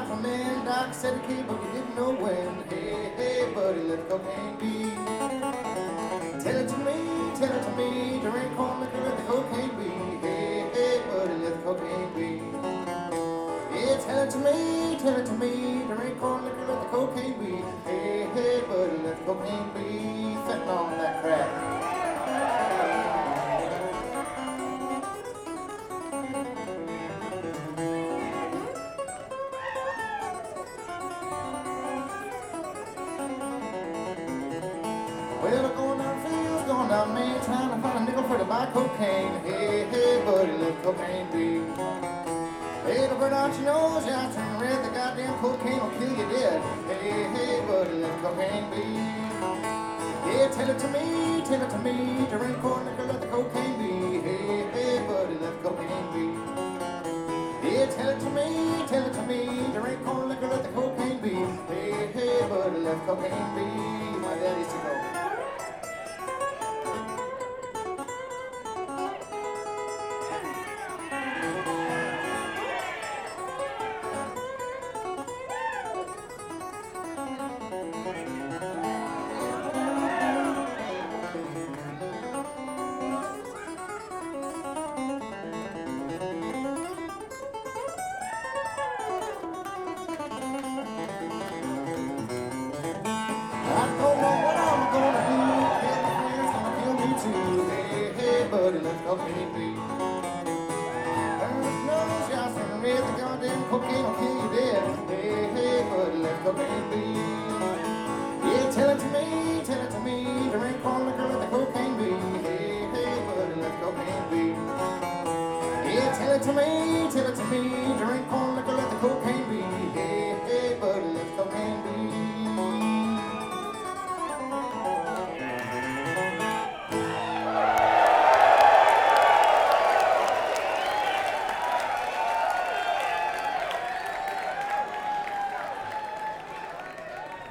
out from men. Doc said the kid, but you didn't know when. Hey, hey, buddy, let the cocaine be. Tell it to me, drink corn liquor, let the cocaine be. Hey, hey, buddy, let the cocaine be. Yeah, tell it to me, drink corn liquor, let the cocaine be. Hey, hey, buddy, let the cocaine be. Fentanyl on that crack. Well, I'm going down fields, going down Main, trying to find a nickel for to buy cocaine. Hey, hey, buddy, let cocaine be. Hey, to burn out your nose, yeah, turn red, the goddamn cocaine will kill you dead. Hey, hey, buddy, let cocaine be. Yeah, tell it to me, drink corn liquor, let the cocaine be. Hey, hey, buddy, let cocaine be. Yeah, tell it to me, drink corn liquor, let the cocaine be. Hey, hey, buddy, let cocaine be. My dad used to go. I don't know what I'm gonna do. Kill my friends, gonna kill me too. Hey, hey, buddy, let's cocaine be. Burn his nose, y'all turn red, the goddamn cocaine will kill you dead. Hey, hey, buddy, let's cocaine be. Yeah, tell it to me, drink corn liquor, let the cocaine be. Hey, hey, buddy, let's cocaine be. Yeah, tell it to me,